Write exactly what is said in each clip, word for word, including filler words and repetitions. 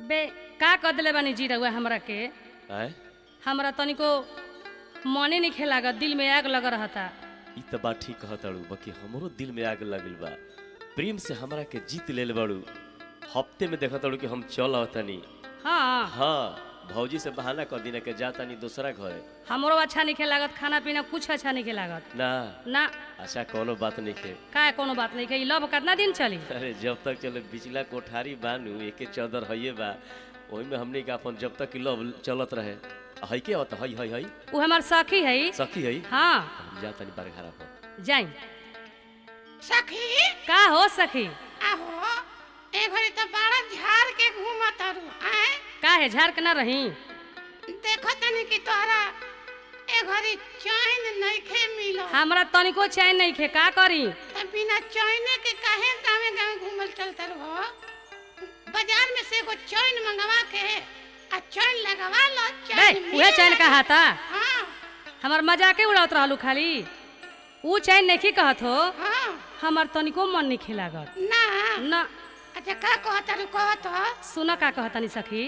बे का कर दिले बानी जी रउआ हमरा के आय हमरा तनिको मने नहीं खेलागत, दिल में आग लग रहता। ई त बात ठीक कहताड़ू, बाकी हमरो दिल में आग लगल बा। प्रेम से हमरा के जीत लेल बाड़ू। हफ्ते में देखताड़ू कि हम चल आवतानी। हाँ हाँ भौजी से बहाना कर दीना के जातानी दूसरा घरे। हमरो अच्छा नहीं खेलागत, खाना पीना कुछ अच्छा नहीं खेलागत ना ना। अच्छा कोनो बात नहीं खे। का कोनो बात नहीं के, लव कितना दिन चली? अरे जब तक चले बिचला कोठारी बानू एके चौदर हइये बा, ओही में हमने के अपन जब तक लव चलत रहे। हई के होता हई हई हई वो हमार सखी है। सखी हई हाँ जातानी बारे घरा पर जाई। सखी का हो सखी? आहो ए घड़ी तो बड़ा झाड़ के घूमत हरु आए। का है झाड़ के ना रही? देखो तनी कि तोहरा ए घड़ी चैन नइखे मिलो। हमरा तनिको चैन नहीं खे, का करी? त बिना चैने के काहे गावे गावे घूमल चलत रहो? बाजार में से एगो चैन मंगवा के आ चैन लगवा लो। बे चैन उहे चैन कहा था? हां हमार मजाके उड़ावत रहलू खाली। ऊ चैन नहीं कहत हो? हां हमार तनिको मन नहीं खेलागत ना ना। अच्छा का कहत रु कहत हो? सुना का कहतनी सखी।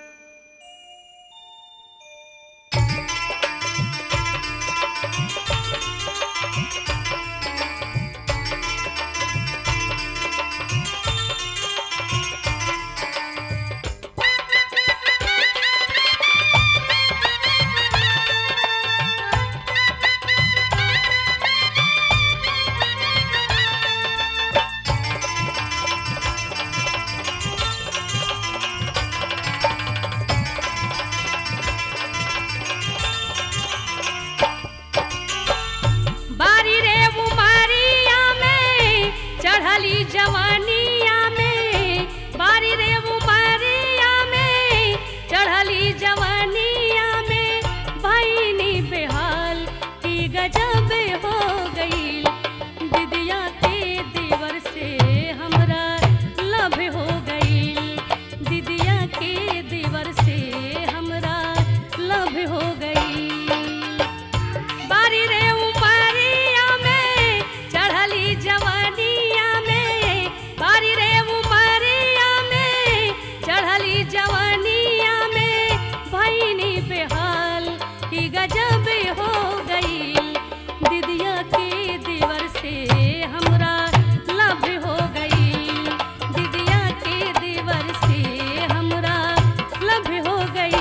बारी रे उमारिया में चढ़ली जवानिया में, बारी रे उमारिया में चढ़ली जवानिया में, भईनी बेहाल की गजब हो गई। दिदिया के देवर से हमरा लव हो गई, दिदिया के देवर से हमरा लव हो गई। बारी रे उमरिया में चढ़ली जवानिया में, बारी रे उमरिया में चढ़ली जवानिया में, भईनी बेहाल की गजब हो गई। दिदिया के देवर से हमरा लव हो गई, दिदिया के देवर से हमरा लव हो गई।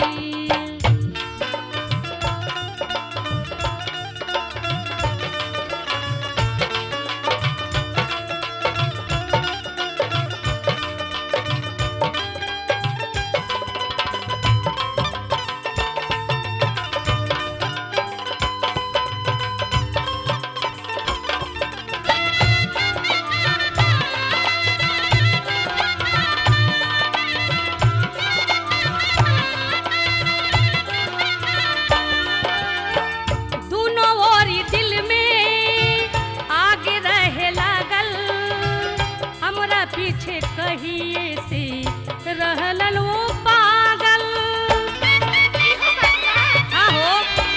दोनों ओरी दिल में आग रहे लागल, हमरा पीछे कहिए से रहलन वो पागल। हाँ हो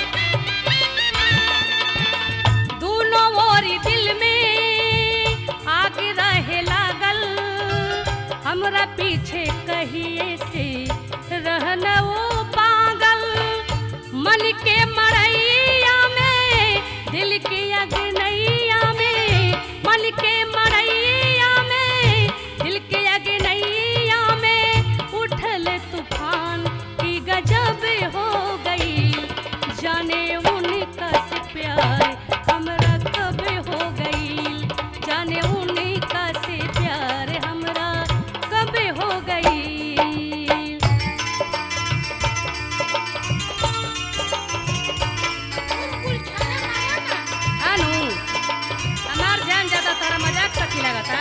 दोनों ओरी दिल में आग रहे लागल, हमरा पीछे कहिए से रहन वो पागल। मन के मरैया में दिल के अग्नैया में, मन के मरैया में दिल के अग्नैया में उठल तूफान की गजब हो गई। जाने उनका से प्यार हमरा कब हो गई, जाने उनका से प्यार हमरा कब हो गई। कुल छाना आया ना। अनु हमार जान ज्यादा तारा मजाक सखी लगता।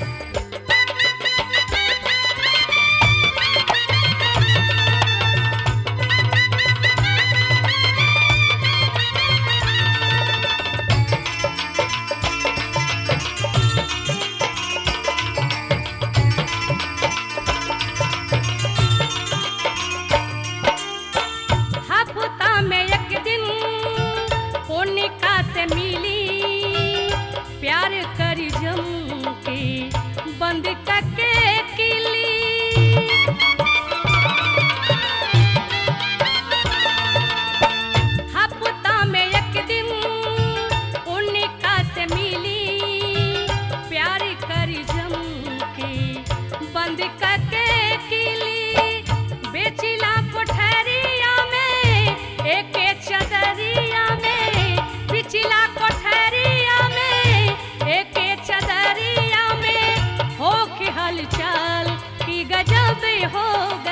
हफ्ता में एक दिन कोनिका से मिली, प्यार करी जम के बंद करके किली। हलचल कि गजब हो